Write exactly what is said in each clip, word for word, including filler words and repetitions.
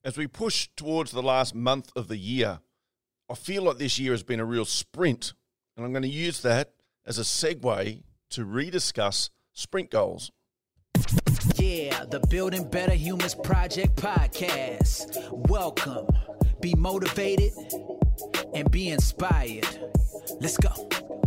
As we push towards the last month of the year, I feel like this year has been a real sprint, and I'm going to use that as a segue to rediscuss sprint goals. Yeah, the Building Better Humans Project podcast. Welcome. Be motivated and be inspired. Let's go.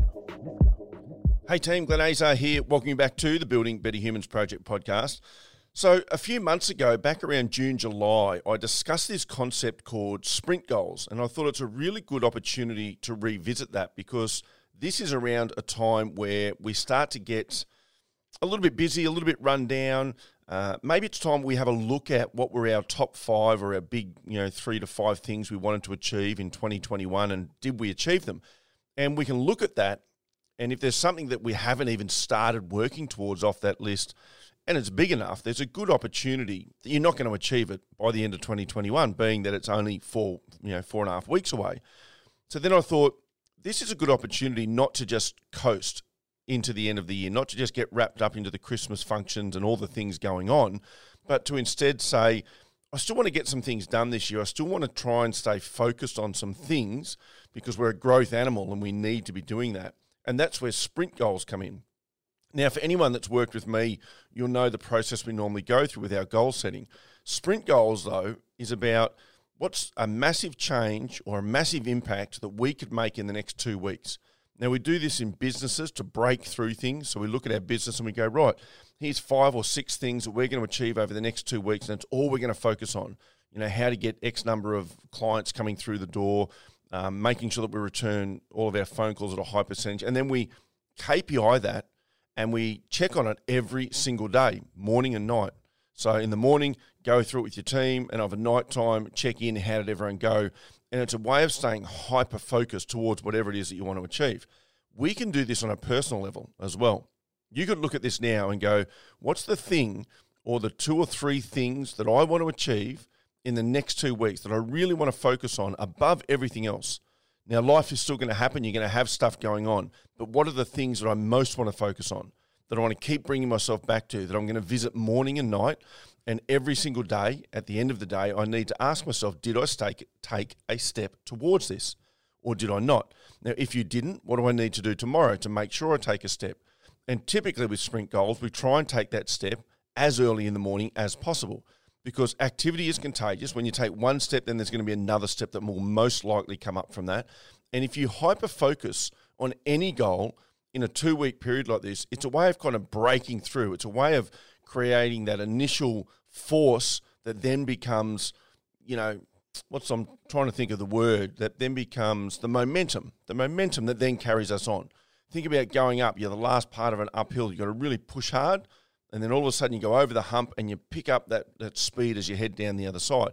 Hey team, Glenn Azar here. Welcome you back to the Building Better Humans Project podcast. So a few months ago, back around June, July, I discussed this concept called sprint goals, and I thought it's a really good opportunity to revisit that because this is around a time where we start to get a little bit busy, a little bit run down. Uh, maybe it's time we have a look at what were our top five or our big, you know, three to five things we wanted to achieve in twenty twenty-one, and did we achieve them? And we can look at that, and if there's something that we haven't even started working towards off that list, and it's big enough, there's a good opportunity that you're not going to achieve it by the end of twenty twenty-one, being that it's only four, you know, four and a half weeks away. So then I thought, this is a good opportunity not to just coast into the end of the year, not to just get wrapped up into the Christmas functions and all the things going on, but to instead say, I still want to get some things done this year. I still want to try and stay focused on some things because we're a growth animal and we need to be doing that. And that's where sprint goals come in. Now, for anyone that's worked with me, you'll know the process we normally go through with our goal setting. Sprint goals, though, is about what's a massive change or a massive impact that we could make in the next two weeks. Now, we do this in businesses to break through things. So we look at our business and we go, right, here's five or six things that we're going to achieve over the next two weeks, and it's all we're going to focus on. You know, how to get X number of clients coming through the door, um, making sure that we return all of our phone calls at a high percentage, and then we K P I that, and we check on it every single day, morning and night. So in the morning, go through it with your team, and over night time, check in, how did everyone go? And it's a way of staying hyper-focused towards whatever it is that you want to achieve. We can do this on a personal level as well. You could look at this now and go, what's the thing or the two or three things that I want to achieve in the next two weeks that I really want to focus on above everything else? Now, life is still going to happen. You're going to have stuff going on. But what are the things that I most want to focus on, that I want to keep bringing myself back to, that I'm going to visit morning and night? And every single day, at the end of the day, I need to ask myself, did I take, take a step towards this or did I not? Now, if you didn't, what do I need to do tomorrow to make sure I take a step? And typically with sprint goals, we try and take that step as early in the morning as possible, because activity is contagious. When you take one step, then there's going to be another step that will most likely come up from that. And if you hyper-focus on any goal in a two-week period like this, it's a way of kind of breaking through. It's a way of creating that initial force that then becomes, you know, what's I'm trying to think of the word, that then becomes the momentum, the momentum that then carries us on. Think about going up. You're the last part of an uphill. You've got to really push hard. And then all of a sudden you go over the hump and you pick up that, that speed as you head down the other side.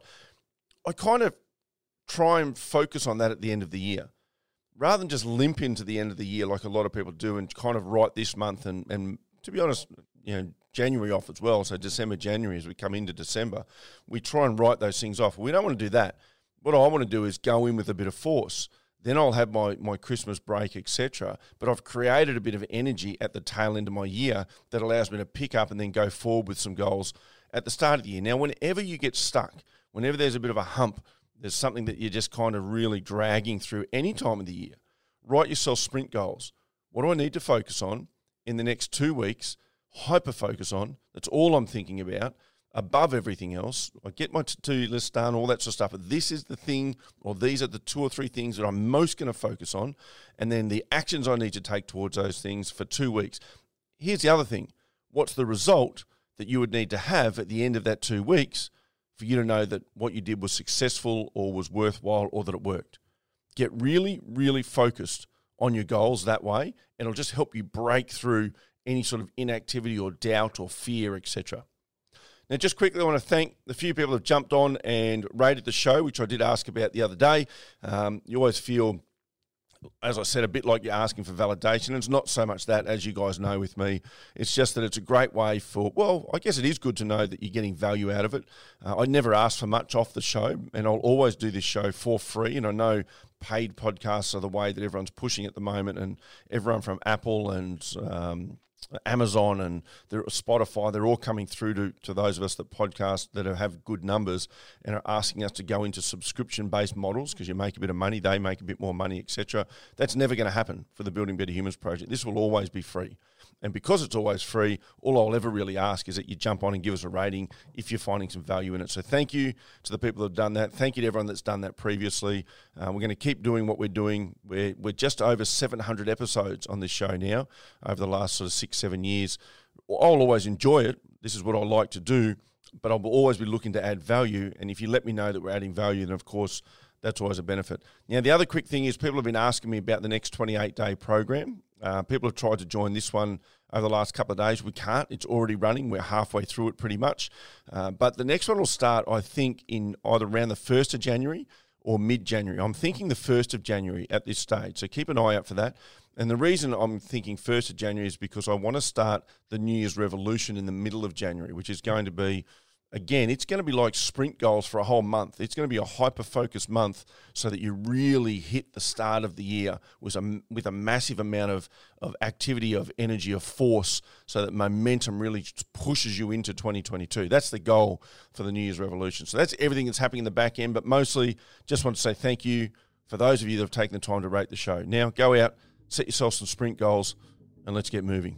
I kind of try and focus on that at the end of the year, rather than just limp into the end of the year like a lot of people do and kind of write this month and, and to be honest, you know, January off as well. So December, January, as we come into December, we try and write those things off. We don't want to do that. What I want to do is go in with a bit of force. Then I'll have my, my Christmas break, et cetera. But I've created a bit of energy at the tail end of my year that allows me to pick up and then go forward with some goals at the start of the year. Now, whenever you get stuck, whenever there's a bit of a hump, there's something that you're just kind of really dragging through any time of the year, write yourself sprint goals. What do I need to focus on in the next two weeks? Hyper-focus on. That's all I'm thinking about. Above everything else, I get my to-do list done, all that sort of stuff. But this is the thing, or these are the two or three things that I'm most going to focus on, and then the actions I need to take towards those things for two weeks. Here's the other thing. What's the result that you would need to have at the end of that two weeks for you to know that what you did was successful or was worthwhile or that it worked? Get really, really focused on your goals that way, and it'll just help you break through any sort of inactivity or doubt or fear, et cetera. Now, just quickly, I want to thank the few people who have jumped on and rated the show, which I did ask about the other day. Um, you always feel, as I said, a bit like you're asking for validation. It's not so much that, as you guys know with me. It's just that it's a great way for, well, I guess it is good to know that you're getting value out of it. Uh, I never ask for much off the show, and I'll always do this show for free. And I know paid podcasts are the way that everyone's pushing at the moment, and everyone from Apple and um, Amazon and Spotify, they're all coming through to, to those of us that podcast that have good numbers and are asking us to go into subscription-based models because you make a bit of money, they make a bit more money, et cetera. That's never going to happen for the Building Better Humans project. This will always be free. And because it's always free, all I'll ever really ask is that you jump on and give us a rating if you're finding some value in it. So thank you to the people that have done that. Thank you to everyone that's done that previously. Uh, we're going to keep doing what we're doing. We're, we're just over seven hundred episodes on this show now over the last sort of six, seven years. I'll always enjoy it. This is what I like to do, but I'll always be looking to add value. And if you let me know that we're adding value, then of course, that's always a benefit. Now, the other quick thing is people have been asking me about the next twenty-eight day program. Uh, people have tried to join this one over the last couple of days. We can't. It's already running. We're halfway through it pretty much. Uh, but the next one will start, I think, in either around the first of January or mid-January. I'm thinking the first of January at this stage. So keep an eye out for that. And the reason I'm thinking first of January is because I want to start the New Year's Revolution in the middle of January, which is going to be, again, it's going to be like sprint goals for a whole month. It's going to be a hyper-focused month so that you really hit the start of the year with a, with a massive amount of, of activity, of energy, of force, so that momentum really pushes you into twenty twenty-two. That's the goal for the New Year's Revolution. So that's everything that's happening in the back end, but mostly just want to say thank you for those of you that have taken the time to rate the show. Now go out, set yourself some sprint goals, and let's get moving.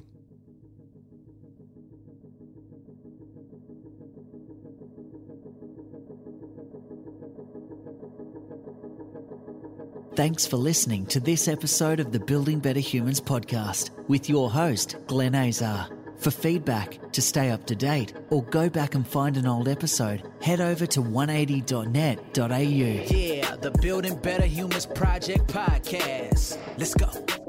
Thanks for listening to this episode of the Building Better Humans podcast with your host, Glenn Azar. For feedback, to stay up to date, or go back and find an old episode, head over to one eighty dot net dot a u. Yeah, the Building Better Humans Project podcast. Let's go.